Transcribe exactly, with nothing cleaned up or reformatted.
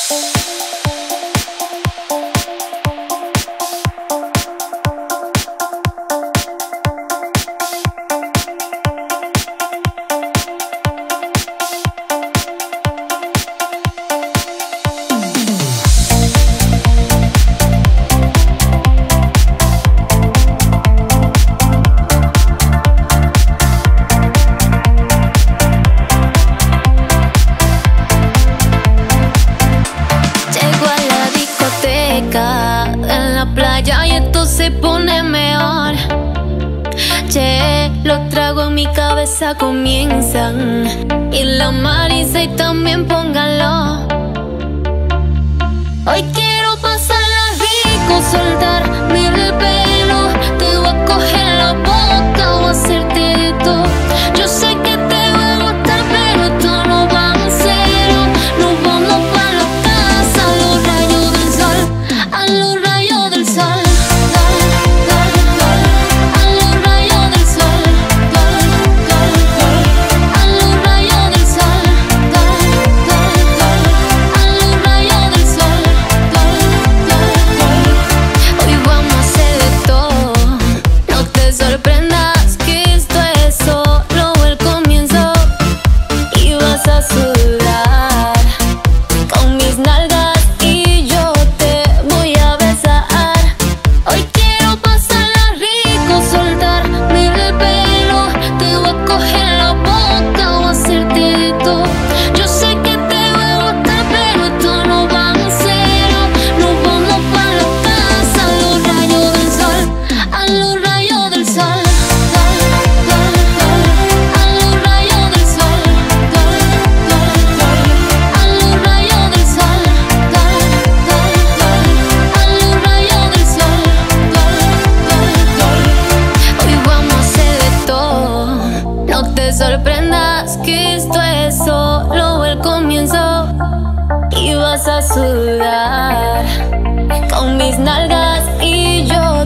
En la playa y esto se pone mejor. Che, los tragos en mi cabeza comienzan y la marisa y también pónganlo. Hoy quiero pasarla rico, soltar mi pelo. Te voy a coger la boca o hacerte de todo. Yo sé que te va a gustar, pero esto no va en serio. Nos vamos pa' la casa a los rayos del sol, a los rayos del sol, gol, gol, gol, a los rayos del sol, gol, gol, gol, a los rayos del sol, gol, gol, gol, a los rayos del sol, gol, gol, gol. Hoy vamos a hacer de todo, no te sorprendas que esto es solo el comienzo y vas a sudar con mis nalgas y yo te voy a besar. Hoy quiero pasarla rico, soltar mi pelo. Te voy a coger la boca o hacerte de todo. Yo sé que te va a gustar, pero esto no va en serio. Nos vamos pa' la casa a los rayos del sol, a los rayos del sol, gol, gol, gol, a los rayos del sol, gol, gol, gol, a los rayos del sol, gol, gol, gol, a los rayos del sol, gol, gol, gol. Hoy vamos a hacer de todo, no te sorprendas que esto es solo el comienzo y vas a sudar con mis nalgas y yo